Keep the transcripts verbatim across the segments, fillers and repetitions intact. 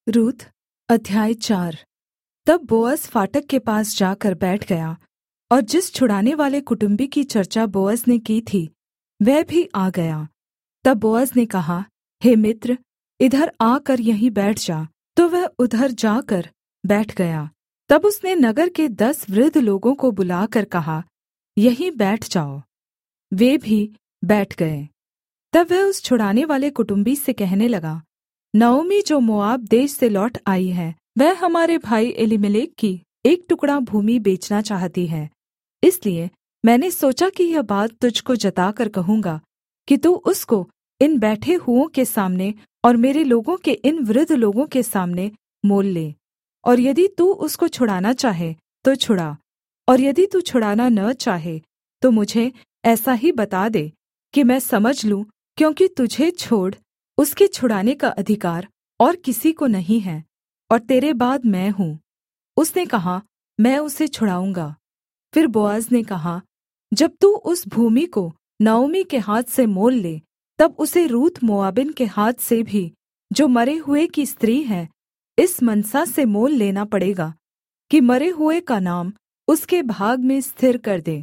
Ruth अध्याय चार। तब बोअज फाटक के पास जाकर बैठ गया, और जिस छुड़ाने वाले कुटुम्बी की चर्चा बोअज ने की थी वह भी आ गया। तब बोअज ने कहा, हे मित्र, इधर आकर यहीं बैठ जा। तो वह उधर जाकर बैठ गया। तब उसने नगर के दस वृद्ध लोगों को बुलाकर कहा, यहीं बैठ जाओ। वे भी बैठ गए। तब वह उस छुड़ाने वाले कुटुम्बी से कहने लगा, नओमी जो मोआब देश से लौट आई है, वह हमारे भाई एलीमेलेक की एक टुकड़ा भूमि बेचना चाहती है। इसलिए मैंने सोचा कि यह बात तुझको जताकर कहूँगा कि तू उसको इन बैठे हुओं के सामने और मेरे लोगों के इन वृद्ध लोगों के सामने मोल ले। और यदि तू उसको छुड़ाना चाहे तो छुड़ा, और यदि तू छुड़ाना न चाहे तो मुझे ऐसा ही बता दे कि मैं समझ लूँ, क्योंकि तुझे छोड़ उसके छुड़ाने का अधिकार और किसी को नहीं है, और तेरे बाद मैं हूँ। उसने कहा, मैं उसे छुड़ाऊँगा। फिर बोआज ने कहा, जब तू उस भूमि को नाओमी के हाथ से मोल ले, तब उसे रूत मोआबिन के हाथ से भी, जो मरे हुए की स्त्री है, इस मनसा से मोल लेना पड़ेगा कि मरे हुए का नाम उसके भाग में स्थिर कर दे।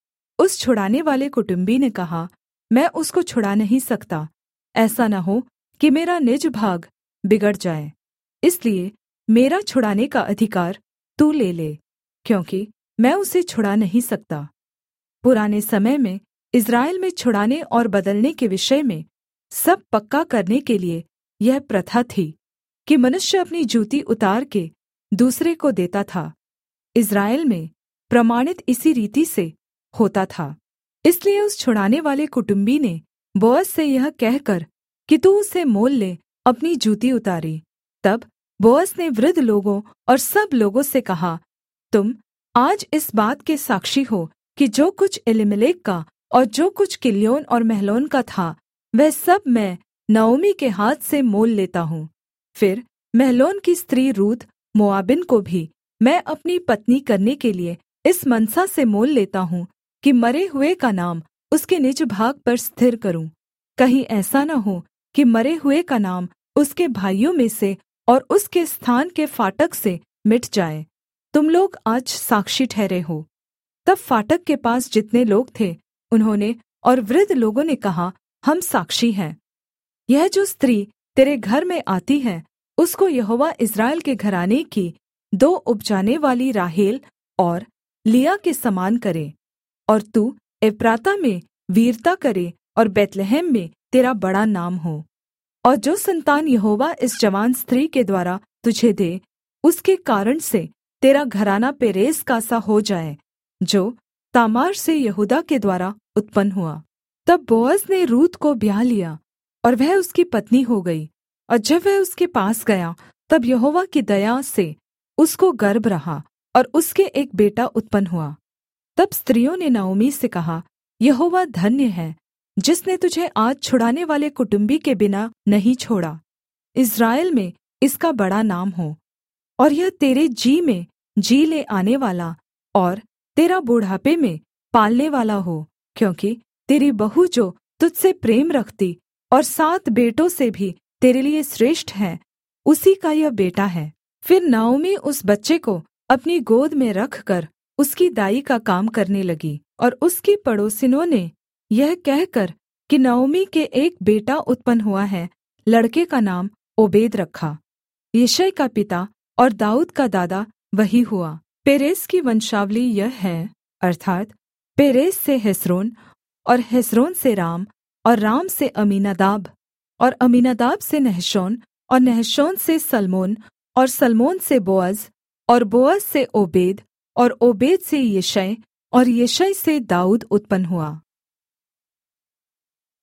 उस छुड़ाने वाले कुटुम्बी ने कहा, मैं उसको छुड़ा नहीं सकता, ऐसा न हो कि मेरा निज भाग बिगड़ जाए। इसलिए मेरा छुड़ाने का अधिकार तू ले ले, क्योंकि मैं उसे छुड़ा नहीं सकता। पुराने समय में इस्राएल में छुड़ाने और बदलने के विषय में सब पक्का करने के लिए यह प्रथा थी कि मनुष्य अपनी जूती उतार के दूसरे को देता था। इस्राएल में प्रमाणित इसी रीति से होता था। इसलिए उस छुड़ाने वाले कुटुम्बी ने बोअज से यह कहकर कि तू उसे मोल ले, अपनी जूती उतारी। तब बोअज ने वृद्ध लोगों और सब लोगों से कहा, तुम आज इस बात के साक्षी हो कि जो कुछ एलीमेलेक का और जो कुछ किल्योन और महलोन का था, वह सब मैं नाओमी के हाथ से मोल लेता हूँ। फिर महलोन की स्त्री रूत मोआबिन को भी मैं अपनी पत्नी करने के लिए इस मनसा से मोल लेता हूँ कि मरे हुए का नाम उसके निज भाग पर स्थिर करूँ। कहीं ऐसा न हो कि मरे हुए का नाम उसके भाइयों में से और उसके स्थान के फाटक से मिट जाए। तुम लोग आज साक्षी ठहरे हो। तब फाटक के पास जितने लोग थे, उन्होंने और वृद्ध लोगों ने कहा, हम साक्षी हैं। यह जो स्त्री तेरे घर में आती है, उसको यहोवा इस्राएल के घराने की दो उपजाने वाली राहेल और लिआ के समान करे, और तू एप्राता में वीरता करे और बैतलहम में तेरा बड़ा नाम हो। और जो संतान यहोवा इस जवान स्त्री के द्वारा तुझे दे, उसके कारण से तेरा घराना पेरेस का सा हो जाए, जो तामार से यहूदा के द्वारा उत्पन्न हुआ। तब बोअज ने रूत को ब्याह लिया, और वह उसकी पत्नी हो गई। और जब वह उसके पास गया, तब यहोवा की दया से उसको गर्भ रहा, और उसके एक बेटा उत्पन्न हुआ। तब स्त्रियों ने नाओमी से कहा, यहोवा धन्य है, जिसने तुझे आज छुड़ाने वाले कुटुम्बी के बिना नहीं छोड़ा। इस्राएल में इसका बड़ा नाम हो, और यह तेरे जी में जी ले आने वाला और तेरा बुढ़ापे में पालने वाला हो, क्योंकि तेरी बहू जो तुझसे प्रेम रखती और सात बेटों से भी तेरे लिए श्रेष्ठ है, उसी का यह बेटा है। फिर नाओमी उस बच्चे को अपनी गोद में रखकर उसकी दाई का काम करने लगी, और उसकी पड़ोसिनों ने यह कहकर कि नाओमी के एक बेटा उत्पन्न हुआ है, लड़के का नाम ओबेद रखा। यिशै का पिता और दाऊद का दादा वही हुआ। पेरेस की वंशावली यह है, अर्थात् पेरेस से हेस्रोन, और हेस्रोन से राम, और राम से अमीनादाब, और अमीनादाब से नहशोन, और नहशोन से सल्मोन, और सल्मोन से बोअज, और बोअज से ओबेद, और ओबेद से यिशै, और यिशै से दाऊद उत्पन्न हुआ।